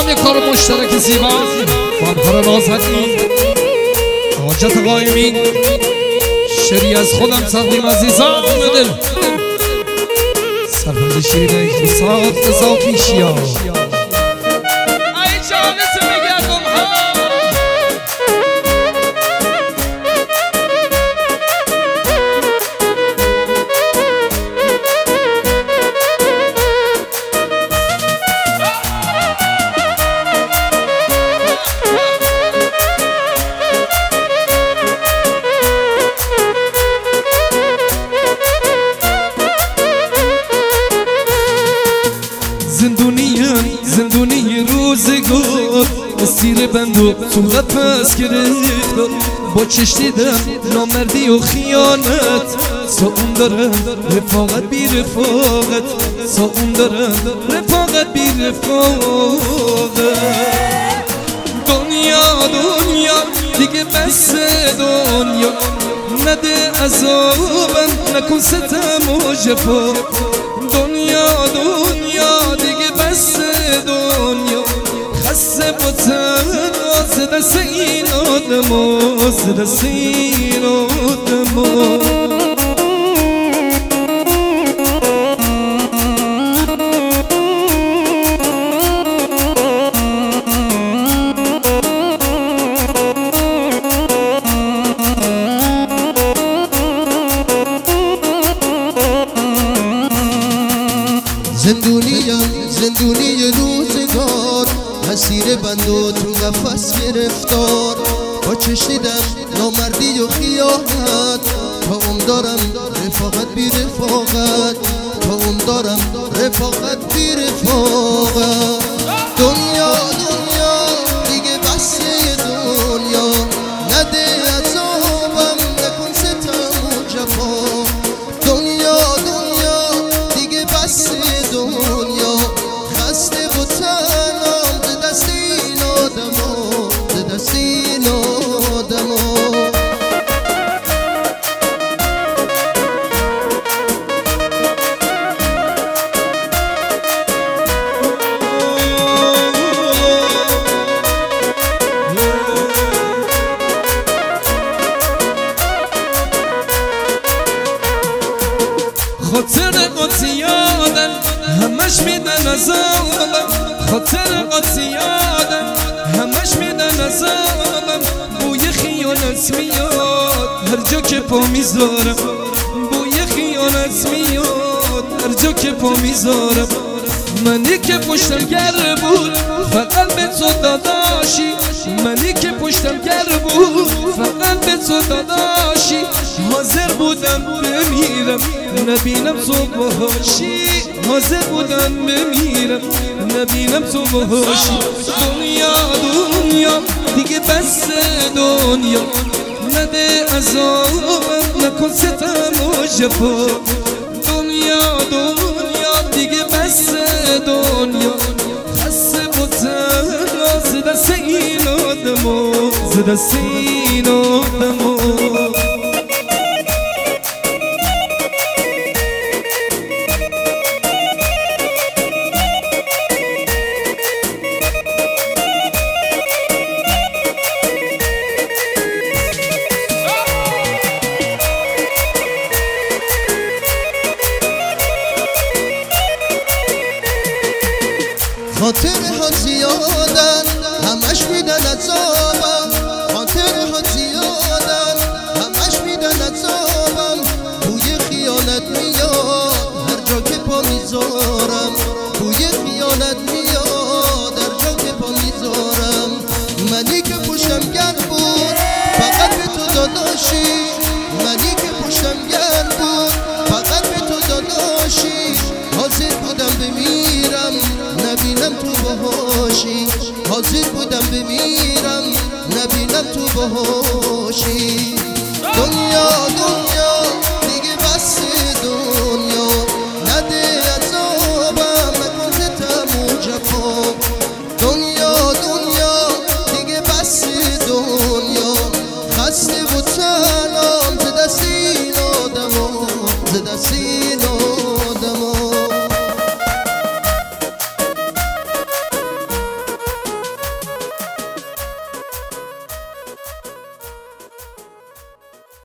کنم یک کار مشترک زیبا فانفر نازنین حاجت قایمین شری از خودم تقدیم عزیزان دل سرپنج شیرین خسات اضافی شیا زندونی روزگار اسیر بندو تو قفس گرفت با چش دیدم نامردی و خیانت ساون دارم رفاقت بی رفاقت ساون دارم رفاقت بی رفاقت دنیا دیگه بس دنیا نده عذابم نکن ستم و جفا دنیا دیگه بس دنیا خسته با تناز دست این آدم از دست این آدم زندونی روزگار اسیر بندو تو قفس گرفتار با چش دیدم نامردی و خیانت تا اون دارم رفاقت بی رفاقت تا اون دارم رفاقت بی رفاقت دنیا دیگه بس دنیا نده عذابم نکن ستم و جفا دنیا دیگه بس دنیا خسته و تنم ز دست این آدما ز دست این آدما خاطر قاطیادن همش میدن عذابم خاطر قاطیادن همش میدن عذابم بوی خیانت میاد هر جا که پا میذارم بوی خیانت میاد هر جا که پا میذارم منی که پشتم گر بود فقط به تو داداشی منی که پشتم گر بود فقط به تو داداشی حاضر بودم بمیرم نبینم تو باشی حاضر بودم بمیرم نبینم تو باشی دنیا دیگه بس دنیا نده عذابم نکن ستم و جفا دنیا دیگه بس دنیا خسته با تناز دست این آدما ز دست این آدما خاطر ها زیادن همش میدن عذابم خاطر ها زیادن همش میدن عذابم بوی خیانت میاد هر جا که پا میذارم بوی خیانت میاد هر جا که پا میذارم منی که پشتم گر بود فقط به تو داداشی منی که پشتم گر بود فقط به تو داداشی حاضر بودم بمیرم نبینم تو باشی حاضر بودم بمیرم نبینم تو باشی دنیا دیگه بس دنیا نده عذابم نکن ستم و جفا دنیا دیگه بس دنیا خسته و تنم ز دست این آدما ز دست این